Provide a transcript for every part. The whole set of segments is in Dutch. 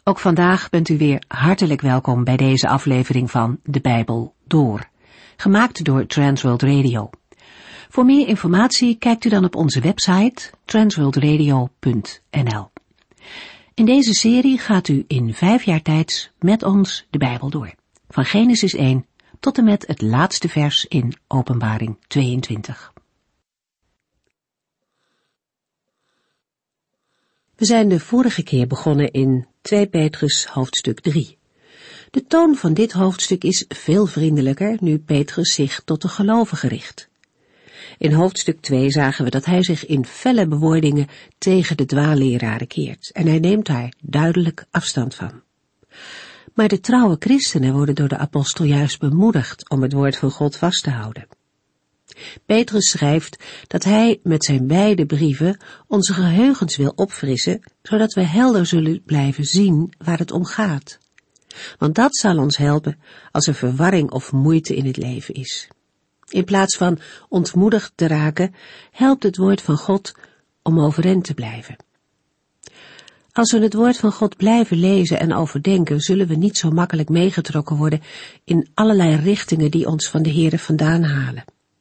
Ook vandaag bent u weer hartelijk welkom bij deze aflevering van De Bijbel Door, gemaakt door Transworld Radio. Voor meer informatie kijkt u dan op onze website transworldradio.nl. In deze serie gaat u in 5 jaar tijd met ons de Bijbel door, van Genesis 1 tot en met het laatste vers in Openbaring 22. We zijn de vorige keer begonnen in 2 Petrus hoofdstuk 3. De toon van dit hoofdstuk is veel vriendelijker nu Petrus zich tot de gelovigen richt. In hoofdstuk 2 zagen we dat hij zich in felle bewoordingen tegen de dwaalleraren keert en hij neemt daar duidelijk afstand van. Maar de trouwe christenen worden door de apostel juist bemoedigd om het woord van God vast te houden. Petrus schrijft dat hij met zijn beide brieven onze geheugens wil opfrissen, zodat we helder zullen blijven zien waar het om gaat. Want dat zal ons helpen als er verwarring of moeite in het leven is. In plaats van ontmoedigd te raken, helpt het woord van God om overeind te blijven. Als we het woord van God blijven lezen en overdenken, zullen we niet zo makkelijk meegetrokken worden in allerlei richtingen die ons van de Here vandaan halen.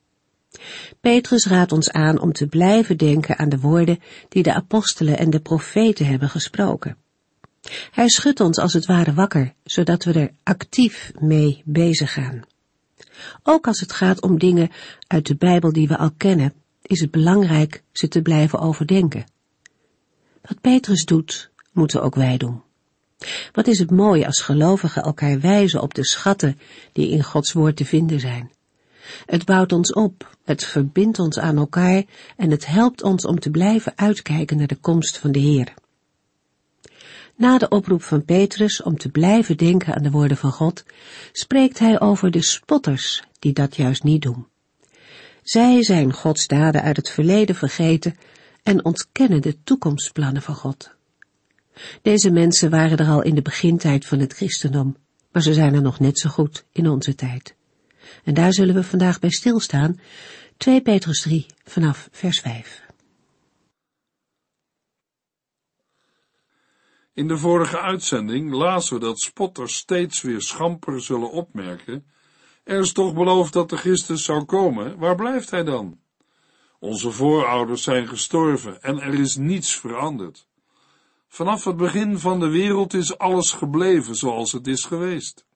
Petrus raadt ons aan om te blijven denken aan de woorden die de apostelen en de profeten hebben gesproken. Hij schudt ons als het ware wakker, zodat we er actief mee bezig gaan. Ook als het gaat om dingen uit de Bijbel die we al kennen, is het belangrijk ze te blijven overdenken. Wat Petrus doet, moeten ook wij doen. Wat is het mooi als gelovigen elkaar wijzen op de schatten die in Gods woord te vinden zijn. Het bouwt ons op, het verbindt ons aan elkaar en het helpt ons om te blijven uitkijken naar de komst van de Heer. Na de oproep van Petrus om te blijven denken aan de woorden van God, spreekt hij over de spotters die dat juist niet doen. Zij zijn Gods daden uit het verleden vergeten en ontkennen de toekomstplannen van God. Deze mensen waren er al in de begintijd van het christendom, maar ze zijn er nog net zo goed in onze tijd. En daar zullen we vandaag bij stilstaan, 2 Petrus 3 vanaf vers 5. In de vorige uitzending lazen we dat spotters steeds weer schamper zullen opmerken: er is toch beloofd dat de Christus zou komen, waar blijft hij dan? Onze voorouders zijn gestorven en er is niets veranderd. Vanaf het begin van de wereld is alles gebleven zoals het is geweest.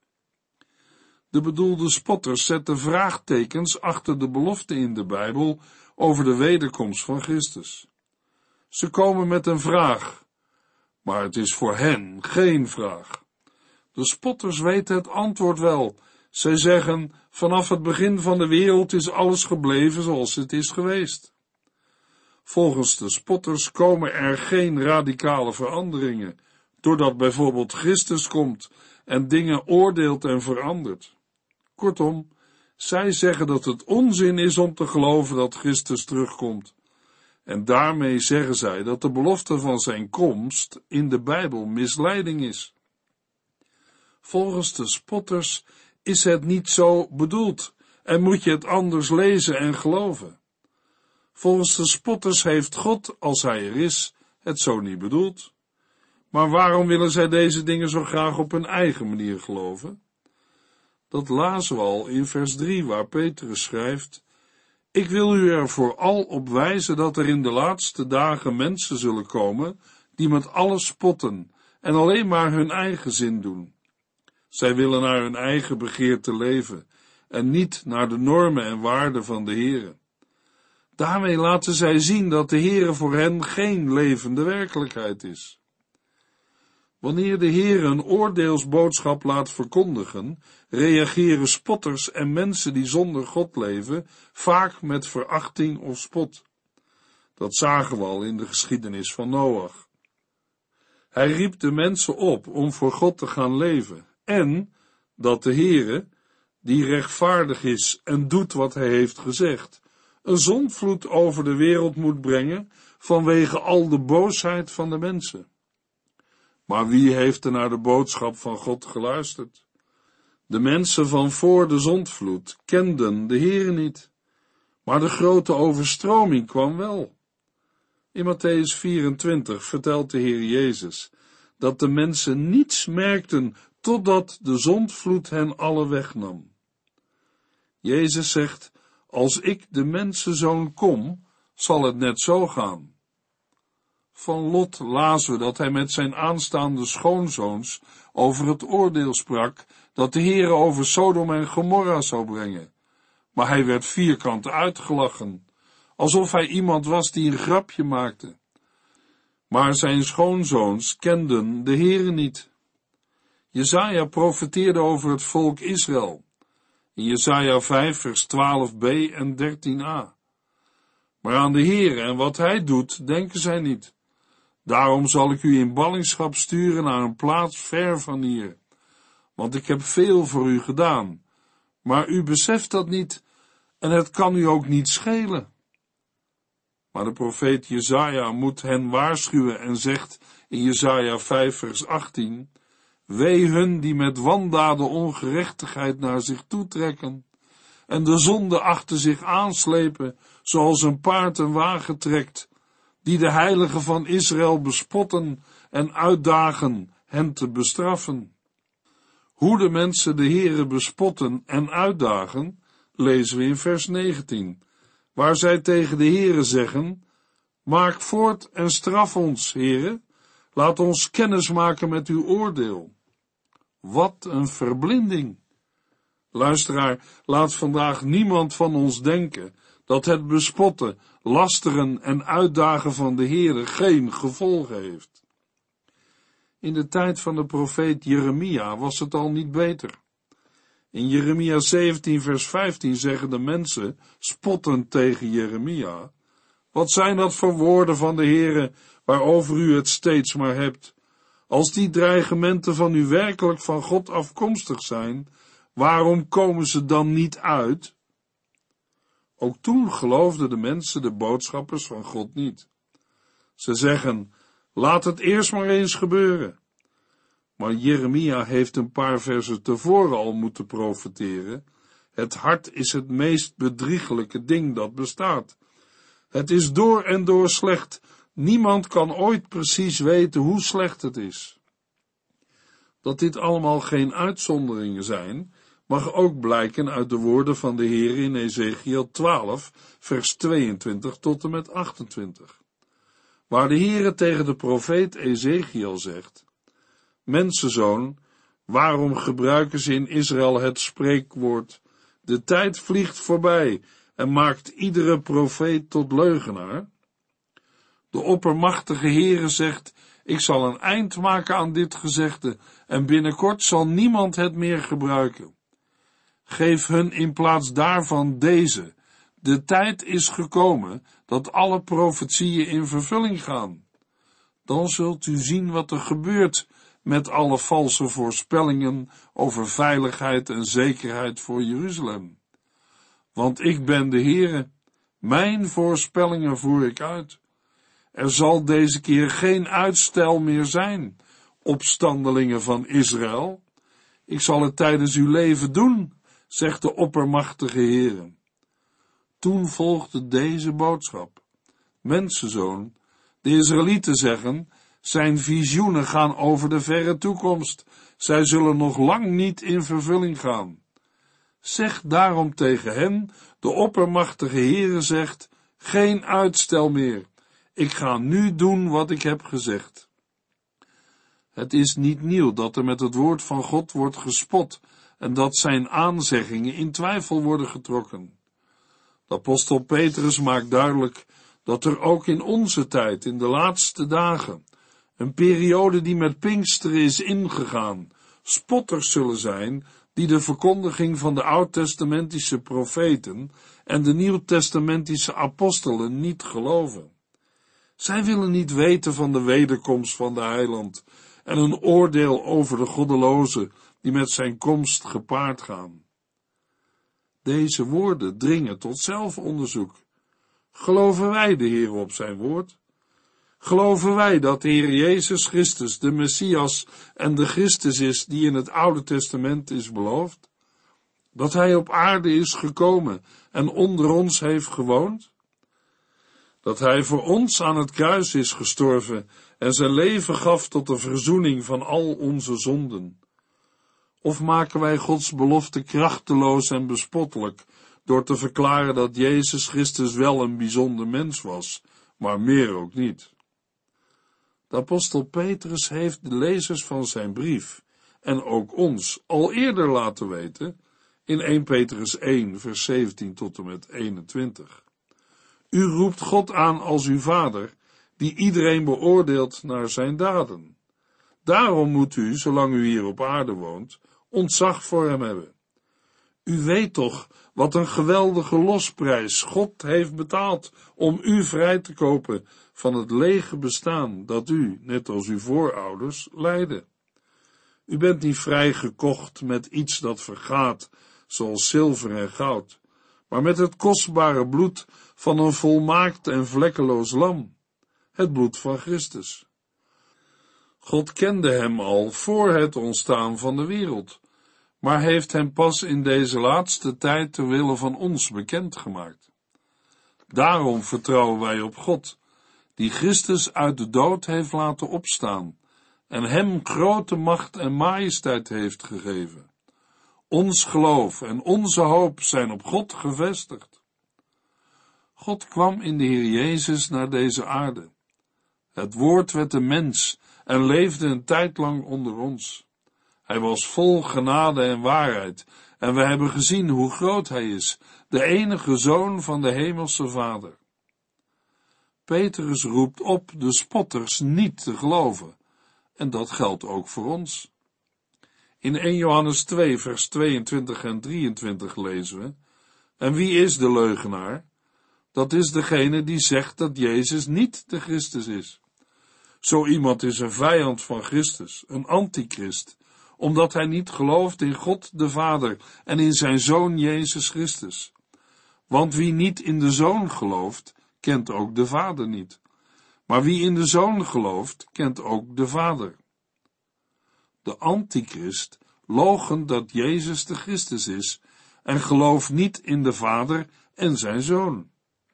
De bedoelde spotters zetten vraagtekens achter de belofte in de Bijbel over de wederkomst van Christus. Ze komen met een vraag, maar het is voor hen geen vraag. De spotters weten het antwoord wel. Zij zeggen, vanaf het begin van de wereld is alles gebleven zoals het is geweest. Volgens de spotters komen er geen radicale veranderingen, doordat bijvoorbeeld Christus komt en dingen oordeelt en verandert. Kortom, zij zeggen dat het onzin is om te geloven dat Christus terugkomt. En daarmee zeggen zij dat de belofte van zijn komst in de Bijbel misleiding is. Volgens de spotters is het niet zo bedoeld en moet je het anders lezen en geloven. Volgens de spotters heeft God, als hij er is, het zo niet bedoeld. Maar waarom willen zij deze dingen zo graag op hun eigen manier geloven? Dat lazen we al in vers 3, waar Petrus schrijft: ik wil u er vooral op wijzen dat er in de laatste dagen mensen zullen komen die met alles spotten en alleen maar hun eigen zin doen. Zij willen naar hun eigen begeerte leven en niet naar de normen en waarden van de Heere. Daarmee laten zij zien dat de Heere voor hen geen levende werkelijkheid is. Wanneer de Heere een oordeelsboodschap laat verkondigen, reageren spotters en mensen die zonder God leven vaak met verachting of spot. Dat zagen we al in de geschiedenis van Noach. Hij riep de mensen op om voor God te gaan leven en dat de Heere, die rechtvaardig is en doet wat hij heeft gezegd, een zondvloed over de wereld moet brengen vanwege al de boosheid van de mensen. Maar wie heeft er naar de boodschap van God geluisterd? De mensen van voor de zondvloed kenden de Heere niet, maar de grote overstroming kwam wel. In Mattheüs 24 vertelt de Heer Jezus dat de mensen niets merkten totdat de zondvloed hen alle wegnam. Jezus zegt, als ik de mensenzoon kom, zal het net zo gaan. Van Lot lazen we dat hij met zijn aanstaande schoonzoons over het oordeel sprak dat de Heere over Sodom en Gomorra zou brengen. Maar hij werd vierkant uitgelachen, alsof hij iemand was die een grapje maakte. Maar zijn schoonzoons kenden de Heere niet. Jesaja profeteerde over het volk Israël, in Jesaja 5 vers 12b en 13a. Maar aan de Heere en wat hij doet, denken zij niet. Daarom zal ik u in ballingschap sturen naar een plaats ver van hier, want ik heb veel voor u gedaan, maar u beseft dat niet en het kan u ook niet schelen. Maar de profeet Jesaja moet hen waarschuwen en zegt in Jesaja 5 vers 18, wee hun die met wandaden ongerechtigheid naar zich toetrekken en de zonde achter zich aanslepen, zoals een paard een wagen trekt, die de heiligen van Israël bespotten en uitdagen hen te bestraffen. Hoe de mensen de Heere bespotten en uitdagen, lezen we in vers 19, waar zij tegen de Heere zeggen, maak voort en straf ons, Heere, laat ons kennis maken met uw oordeel. Wat een verblinding! Luisteraar, laat vandaag niemand van ons denken dat het bespotten, lasteren en uitdagen van de Heere geen gevolgen heeft. In de tijd van de profeet Jeremia was het al niet beter. In Jeremia 17 vers 15 zeggen de mensen, spottend tegen Jeremia, wat zijn dat voor woorden van de Heere, waarover u het steeds maar hebt? Als die dreigementen van u werkelijk van God afkomstig zijn, waarom komen ze dan niet uit? Ook toen geloofden de mensen de boodschappers van God niet. Ze zeggen, laat het eerst maar eens gebeuren. Maar Jeremia heeft een paar versen tevoren al moeten profeteren. Het hart is het meest bedriegelijke ding dat bestaat. Het is door en door slecht. Niemand kan ooit precies weten hoe slecht het is. Dat dit allemaal geen uitzonderingen zijn, mag ook blijken uit de woorden van de Heer in Ezechiel 12, vers 22 tot en met 28. Waar de Heere tegen de profeet Ezechiel zegt, mensenzoon, waarom gebruiken ze in Israël het spreekwoord, de tijd vliegt voorbij en maakt iedere profeet tot leugenaar? De oppermachtige Heere zegt, ik zal een eind maken aan dit gezegde en binnenkort zal niemand het meer gebruiken. Geef hun in plaats daarvan deze. De tijd is gekomen dat alle profetieën in vervulling gaan. Dan zult u zien wat er gebeurt met alle valse voorspellingen over veiligheid en zekerheid voor Jeruzalem. Want ik ben de Heere, mijn voorspellingen voer ik uit. Er zal deze keer geen uitstel meer zijn, opstandelingen van Israël. Ik zal het tijdens uw leven doen, zegt de oppermachtige Heere. Toen volgde deze boodschap. Mensenzoon, de Israëlieten zeggen, zijn visioenen gaan over de verre toekomst. Zij zullen nog lang niet in vervulling gaan. Zeg daarom tegen hen, de oppermachtige Heere zegt, geen uitstel meer. Ik ga nu doen wat ik heb gezegd. Het is niet nieuw dat er met het woord van God wordt gespot en dat zijn aanzeggingen in twijfel worden getrokken. De apostel Petrus maakt duidelijk dat er ook in onze tijd, in de laatste dagen, een periode die met Pinksteren is ingegaan, spotters zullen zijn die de verkondiging van de oud-testamentische profeten en de nieuw-testamentische apostelen niet geloven. Zij willen niet weten van de wederkomst van de heiland en een oordeel over de goddelozen die met zijn komst gepaard gaan. Deze woorden dringen tot zelfonderzoek. Geloven wij de Heer op zijn woord? Geloven wij dat de Heer Jezus Christus de Messias en de Christus is die in het Oude Testament is beloofd? Dat hij op aarde is gekomen en onder ons heeft gewoond? Dat hij voor ons aan het kruis is gestorven en zijn leven gaf tot de verzoening van al onze zonden? Of maken wij Gods belofte krachteloos en bespottelijk, door te verklaren dat Jezus Christus wel een bijzonder mens was, maar meer ook niet? De apostel Petrus heeft de lezers van zijn brief, en ook ons, al eerder laten weten, in 1 Petrus 1, vers 17 tot en met 21. U roept God aan als uw vader, die iedereen beoordeelt naar zijn daden. Daarom moet u, zolang u hier op aarde woont, ontzag voor hem hebben. U weet toch wat een geweldige losprijs God heeft betaald om u vrij te kopen van het lege bestaan dat u, net als uw voorouders, leidde. U bent niet vrijgekocht met iets dat vergaat, zoals zilver en goud, maar met het kostbare bloed van een volmaakt en vlekkeloos lam, het bloed van Christus. God kende hem al voor het ontstaan van de wereld, maar heeft hem pas in deze laatste tijd ter wille van ons bekendgemaakt. Daarom vertrouwen wij op God, die Christus uit de dood heeft laten opstaan en hem grote macht en majesteit heeft gegeven. Ons geloof en onze hoop zijn op God gevestigd. God kwam in de Heer Jezus naar deze aarde. Het woord werd een mens en leefde een tijd lang onder ons. Hij was vol genade en waarheid, en we hebben gezien hoe groot hij is, de enige Zoon van de Hemelse Vader. Petrus roept op de spotters niet te geloven, en dat geldt ook voor ons. In 1 Johannes 2, vers 22 en 23 lezen we, en wie is de leugenaar? Dat is degene die zegt dat Jezus niet de Christus is. Zo iemand is een vijand van Christus, een antichrist, omdat hij niet gelooft in God de Vader en in zijn Zoon Jezus Christus. Want wie niet in de Zoon gelooft, kent ook de Vader niet. Maar wie in de Zoon gelooft, kent ook de Vader. De antichrist loochent dat Jezus de Christus is en gelooft niet in de Vader en zijn Zoon.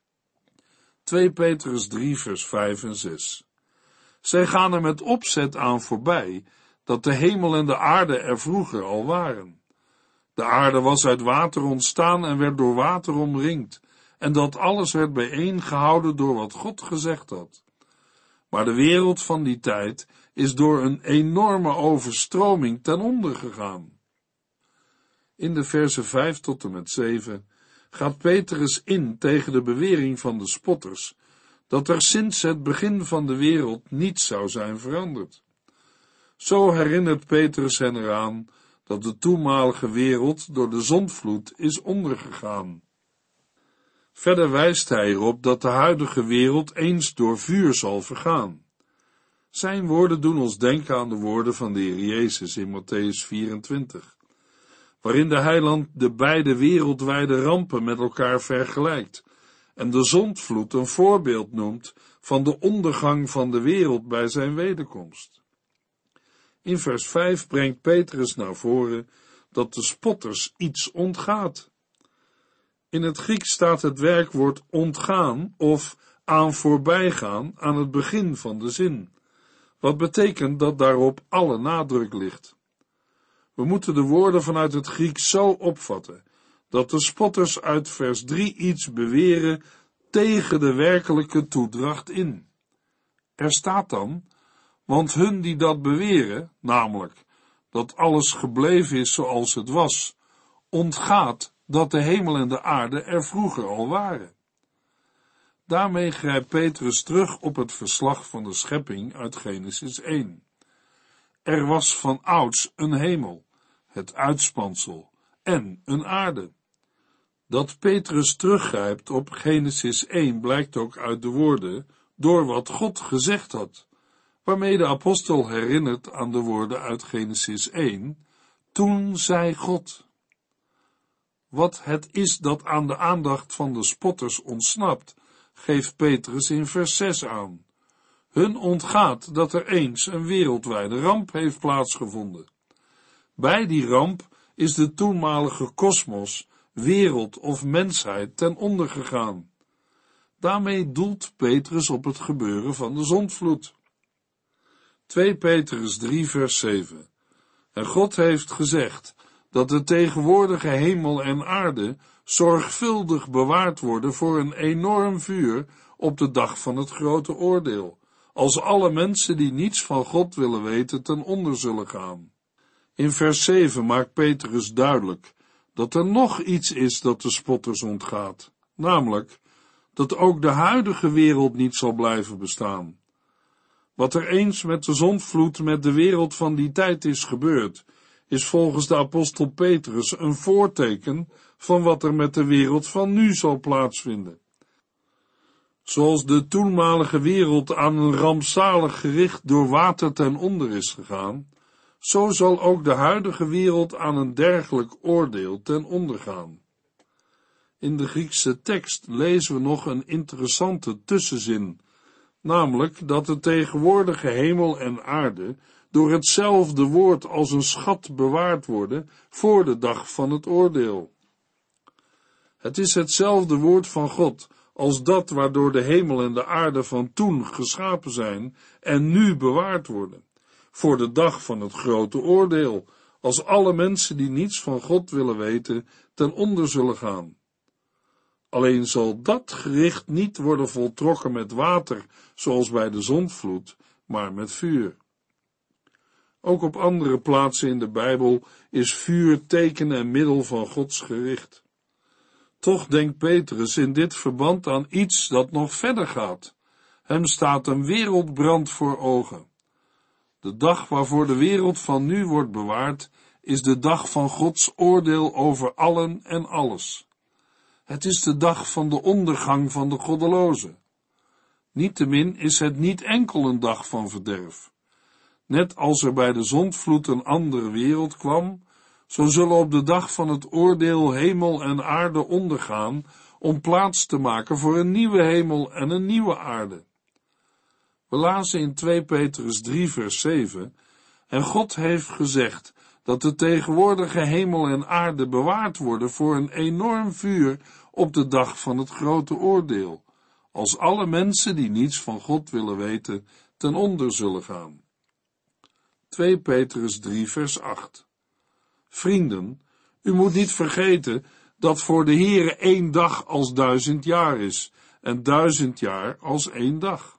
2 Petrus 3, vers 5 en 6. Zij gaan er met opzet aan voorbij, dat de hemel en de aarde er vroeger al waren. De aarde was uit water ontstaan en werd door water omringd, en dat alles werd bijeengehouden door wat God gezegd had. Maar de wereld van die tijd is door een enorme overstroming ten onder gegaan. In de versen 5 tot en met 7 gaat Petrus in tegen de bewering van de spotters, dat er sinds het begin van de wereld niets zou zijn veranderd. Zo herinnert Petrus hen eraan dat de toenmalige wereld door de zondvloed is ondergegaan. Verder wijst hij erop dat de huidige wereld eens door vuur zal vergaan. Zijn woorden doen ons denken aan de woorden van de Heer Jezus in Mattheüs 24, waarin de heiland de beide wereldwijde rampen met elkaar vergelijkt en de zondvloed een voorbeeld noemt van de ondergang van de wereld bij zijn wederkomst. In vers 5 brengt Petrus naar voren dat de spotters iets ontgaat. In het Grieks staat het werkwoord ontgaan of aan voorbijgaan aan het begin van de zin, wat betekent dat daarop alle nadruk ligt. We moeten de woorden vanuit het Grieks zo opvatten, dat de spotters uit vers 3 iets beweren tegen de werkelijke toedracht in. Er staat dan, want hun die dat beweren, namelijk dat alles gebleven is zoals het was, ontgaat dat de hemel en de aarde er vroeger al waren. Daarmee grijpt Petrus terug op het verslag van de schepping uit Genesis 1. Er was van ouds een hemel, het uitspansel, en een aarde. Dat Petrus teruggrijpt op Genesis 1 blijkt ook uit de woorden, door wat God gezegd had, waarmee de apostel herinnert aan de woorden uit Genesis 1, toen zei God. Wat het is dat aan de aandacht van de spotters ontsnapt, geeft Petrus in vers 6 aan. Hun ontgaat dat er eens een wereldwijde ramp heeft plaatsgevonden. Bij die ramp is de toenmalige kosmos, wereld of mensheid ten onder gegaan. Daarmee doelt Petrus op het gebeuren van de zondvloed. 2 Petrus 3 vers 7. En God heeft gezegd dat de tegenwoordige hemel en aarde zorgvuldig bewaard worden voor een enorm vuur op de dag van het grote oordeel, als alle mensen die niets van God willen weten ten onder zullen gaan. In vers 7 maakt Petrus duidelijk dat er nog iets is dat de spotters ontgaat, namelijk dat ook de huidige wereld niet zal blijven bestaan. Wat er eens met de zondvloed met de wereld van die tijd is gebeurd, is volgens de apostel Petrus een voorteken van wat er met de wereld van nu zal plaatsvinden. Zoals de toenmalige wereld aan een rampzalig gericht door water ten onder is gegaan, zo zal ook de huidige wereld aan een dergelijk oordeel ten onder gaan. In de Griekse tekst lezen we nog een interessante tussenzin, namelijk dat de tegenwoordige hemel en aarde door hetzelfde woord als een schat bewaard worden voor de dag van het oordeel. Het is hetzelfde woord van God als dat waardoor de hemel en de aarde van toen geschapen zijn en nu bewaard worden, voor de dag van het grote oordeel, als alle mensen die niets van God willen weten ten onder zullen gaan. Alleen zal dat gericht niet worden voltrokken met water, zoals bij de zondvloed, maar met vuur. Ook op andere plaatsen in de Bijbel is vuur teken en middel van Gods gericht. Toch denkt Petrus in dit verband aan iets dat nog verder gaat. Hem staat een wereldbrand voor ogen. De dag waarvoor de wereld van nu wordt bewaard, is de dag van Gods oordeel over allen en alles. Het is de dag van de ondergang van de goddelozen. Niettemin is het niet enkel een dag van verderf. Net als er bij de zondvloed een andere wereld kwam, zo zullen op de dag van het oordeel hemel en aarde ondergaan, om plaats te maken voor een nieuwe hemel en een nieuwe aarde. We lazen in 2 Petrus 3 vers 7, en God heeft gezegd dat de tegenwoordige hemel en aarde bewaard worden voor een enorm vuur op de dag van het grote oordeel, als alle mensen die niets van God willen weten ten onder zullen gaan. 2 Petrus 3 vers 8. Vrienden, u moet niet vergeten dat voor de Heere 1 dag als 1000 jaar is en 1000 jaar als 1 dag.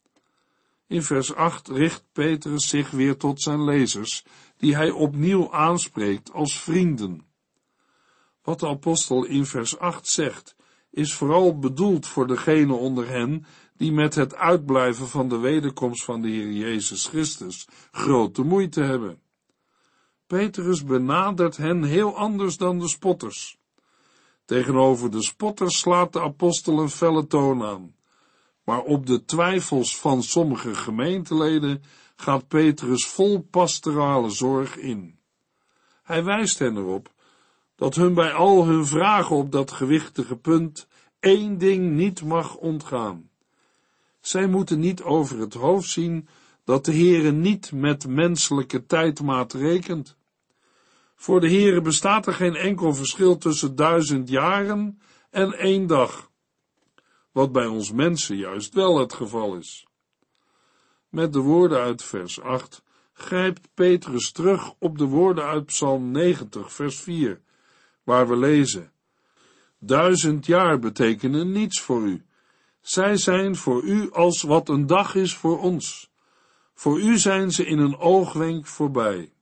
In vers 8 richt Petrus zich weer tot zijn lezers, die hij opnieuw aanspreekt als vrienden. Wat de apostel in vers 8 zegt, is vooral bedoeld voor degenen onder hen die met het uitblijven van de wederkomst van de Heer Jezus Christus grote moeite hebben. Petrus benadert hen heel anders dan de spotters. Tegenover de spotters slaat de apostel een felle toon aan. Maar op de twijfels van sommige gemeenteleden gaat Petrus vol pastorale zorg in. Hij wijst hen erop dat hun bij al hun vragen op dat gewichtige punt 1 ding niet mag ontgaan. Zij moeten niet over het hoofd zien dat de Heere niet met menselijke tijdmaat rekent. Voor de Heere bestaat er geen enkel verschil tussen 1000 jaren en 1 dag, wat bij ons mensen juist wel het geval is. Met de woorden uit vers 8 grijpt Petrus terug op de woorden uit Psalm 90 vers 4, waar we lezen: 1000 jaar betekenen niets voor u. Zij zijn voor u als wat een dag is voor ons. Voor u zijn ze in een oogwenk voorbij.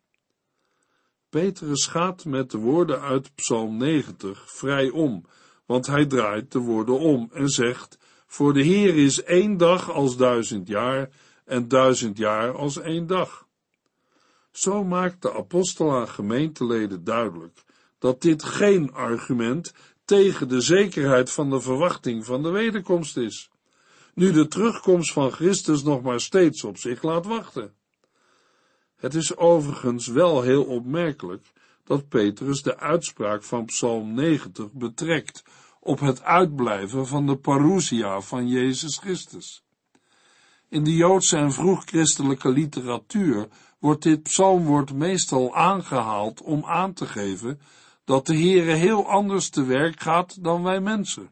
Petrus gaat met de woorden uit Psalm 90 vrij om, want hij draait de woorden om en zegt: voor de Heer is 1 dag als 1000 jaar en 1000 jaar als 1 dag. Zo maakt de apostel aan gemeenteleden duidelijk dat dit geen argument tegen de zekerheid van de verwachting van de wederkomst is, nu de terugkomst van Christus nog maar steeds op zich laat wachten. Het is overigens wel heel opmerkelijk dat Petrus de uitspraak van Psalm 90 betrekt op het uitblijven van de parousia van Jezus Christus. In de Joodse en vroeg-christelijke literatuur wordt dit psalmwoord meestal aangehaald om aan te geven dat de Heere heel anders te werk gaat dan wij mensen.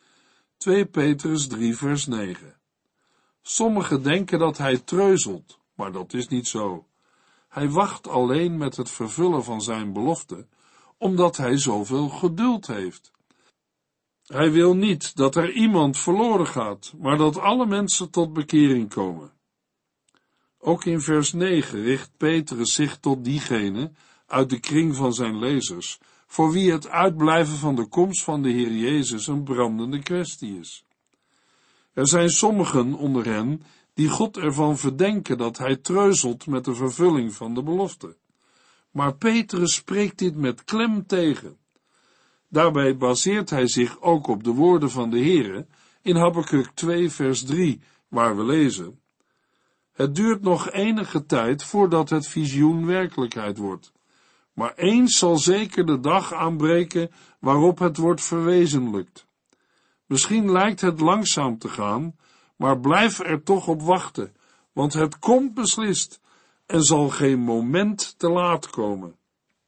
2 Petrus 3 vers 9. Sommigen denken dat hij treuzelt, maar dat is niet zo. Hij wacht alleen met het vervullen van zijn belofte, omdat hij zoveel geduld heeft. Hij wil niet dat er iemand verloren gaat, maar dat alle mensen tot bekering komen. Ook in vers 9 richt Petrus zich tot diegenen uit de kring van zijn lezers, voor wie het uitblijven van de komst van de Heer Jezus een brandende kwestie is. Er zijn sommigen onder hen die God ervan verdenken dat hij treuzelt met de vervulling van de belofte. Maar Petrus spreekt dit met klem tegen. Daarbij baseert hij zich ook op de woorden van de Heere in Habakuk 2 vers 3, waar we lezen: Het duurt nog enige tijd voordat het visioen werkelijkheid wordt. Maar eens zal zeker de dag aanbreken waarop het wordt verwezenlijkt. Misschien lijkt het langzaam te gaan, maar blijf er toch op wachten, want het komt beslist en zal geen moment te laat komen.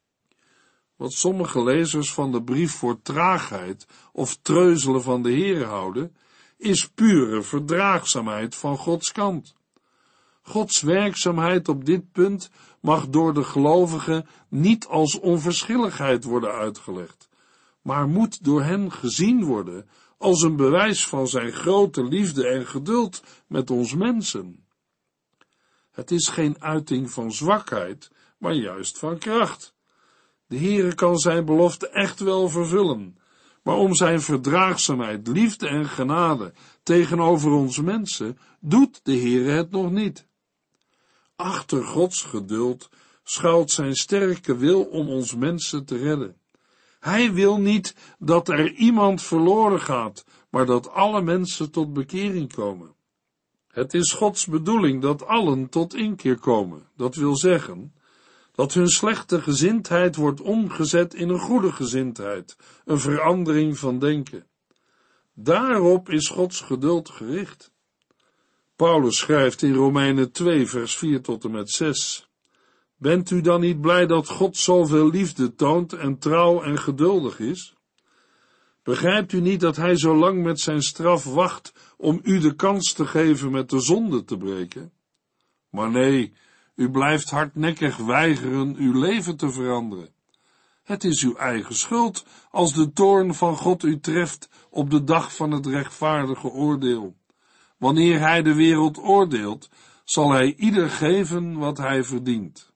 Wat sommige lezers van de brief voor traagheid of treuzelen van de Heere houden, is pure verdraagzaamheid van Gods kant. Gods werkzaamheid op dit punt mag door de gelovigen niet als onverschilligheid worden uitgelegd, maar moet door hen gezien worden als een bewijs van zijn grote liefde en geduld met ons mensen. Het is geen uiting van zwakheid, maar juist van kracht. De Heere kan zijn belofte echt wel vervullen, maar om zijn verdraagzaamheid, liefde en genade tegenover ons mensen doet de Heere het nog niet. Achter Gods geduld schuilt zijn sterke wil om ons mensen te redden. Hij wil niet dat er iemand verloren gaat, maar dat alle mensen tot bekering komen. Het is Gods bedoeling dat allen tot inkeer komen. Dat wil zeggen dat hun slechte gezindheid wordt omgezet in een goede gezindheid, een verandering van denken. Daarop is Gods geduld gericht. Paulus schrijft in Romeinen 2 vers 4 tot en met 6: Bent u dan niet blij dat God zoveel liefde toont en trouw en geduldig is? Begrijpt u niet dat hij zo lang met zijn straf wacht om u de kans te geven met de zonde te breken? Maar nee, u blijft hardnekkig weigeren uw leven te veranderen. Het is uw eigen schuld als de toorn van God u treft op de dag van het rechtvaardige oordeel. Wanneer hij de wereld oordeelt, zal hij ieder geven wat hij verdient.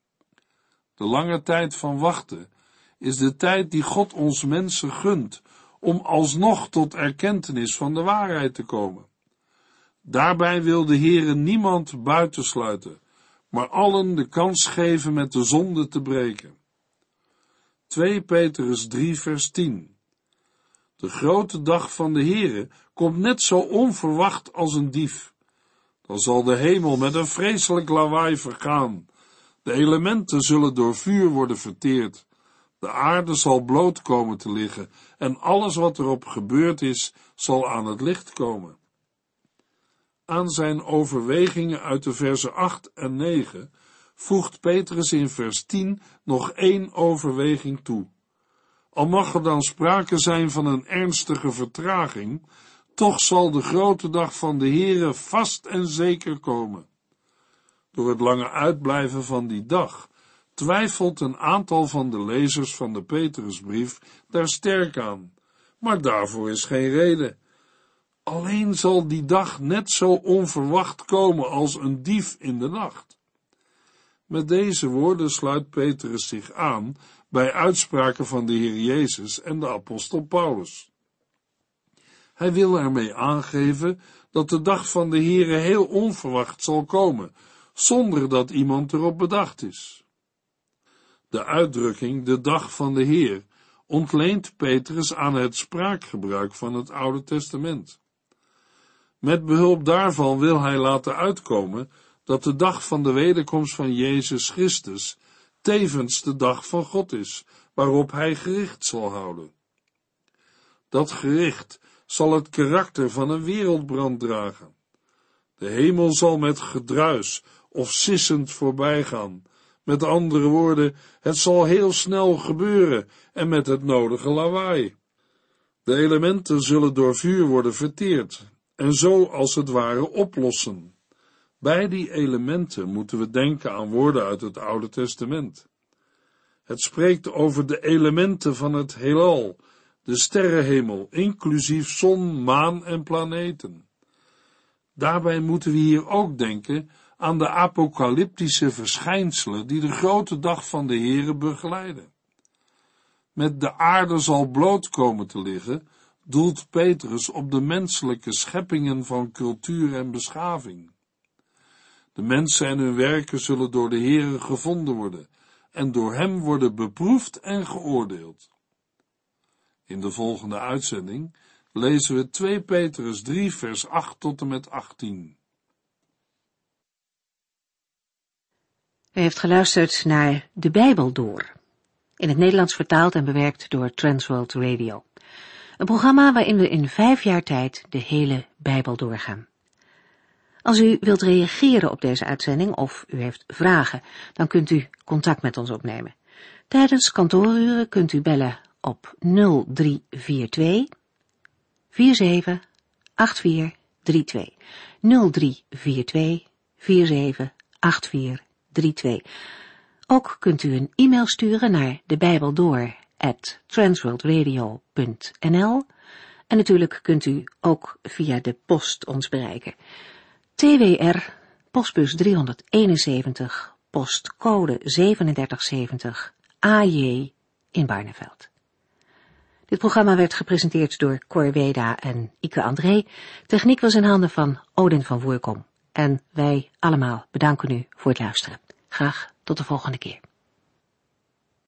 De lange tijd van wachten is de tijd die God ons mensen gunt om alsnog tot erkentenis van de waarheid te komen. Daarbij wil de Heere niemand buitensluiten, maar allen de kans geven met de zonde te breken. 2 Petrus 3 vers 10. De grote dag van de Heere komt net zo onverwacht als een dief. Dan zal de hemel met een vreselijk lawaai vergaan. De elementen zullen door vuur worden verteerd. De aarde zal bloot komen te liggen en alles wat erop gebeurd is, zal aan het licht komen. Aan zijn overwegingen uit de versen 8 en 9 voegt Petrus in vers 10 nog één overweging toe. Al mag er dan sprake zijn van een ernstige vertraging, toch zal de grote dag van de Heere vast en zeker komen. Door het lange uitblijven van die dag twijfelt een aantal van de lezers van de Petrusbrief daar sterk aan, maar daarvoor is geen reden. Alleen zal die dag net zo onverwacht komen als een dief in de nacht. Met deze woorden sluit Petrus zich aan bij uitspraken van de Heer Jezus en de apostel Paulus. Hij wil ermee aangeven dat de dag van de Heere heel onverwacht zal komen, zonder dat iemand erop bedacht is. De uitdrukking de dag van de Heer ontleent Petrus aan het spraakgebruik van het Oude Testament. Met behulp daarvan wil hij laten uitkomen dat de dag van de wederkomst van Jezus Christus tevens de dag van God is, waarop hij gericht zal houden. Dat gericht zal het karakter van een wereldbrand dragen. De hemel zal met gedruis of sissend voorbij gaan. Met andere woorden, het zal heel snel gebeuren en met het nodige lawaai. De elementen zullen door vuur worden verteerd en zo als het ware oplossen. Bij die elementen moeten we denken aan woorden uit het Oude Testament. Het spreekt over de elementen van het heelal, de sterrenhemel, inclusief zon, maan en planeten. Daarbij moeten we hier ook denken aan de apocalyptische verschijnselen die de grote dag van de Here begeleiden. Met de aarde zal bloot komen te liggen, doelt Petrus op de menselijke scheppingen van cultuur en beschaving. De mensen en hun werken zullen door de Here gevonden worden en door hem worden beproefd en geoordeeld. In de volgende uitzending lezen we 2 Petrus 3 vers 8 tot en met 18. U heeft geluisterd naar De Bijbel Door, in het Nederlands vertaald en bewerkt door Transworld Radio. Een programma waarin we in 5 jaar tijd de hele Bijbel doorgaan. Als u wilt reageren op deze uitzending of u heeft vragen, dan kunt u contact met ons opnemen. Tijdens kantooruren kunt u bellen op 0342 478432. 0342 478432. Ook kunt u een e-mail sturen naar debijbeldoor@transworldradio.nl en natuurlijk kunt u ook via de post ons bereiken. TWR, postbus 371, postcode 3770, AJ in Barneveld. Dit programma werd gepresenteerd door Cor Weda en Ike André. Techniek was in handen van Odin van Woerkom. En wij allemaal bedanken u voor het luisteren. Graag tot de volgende keer.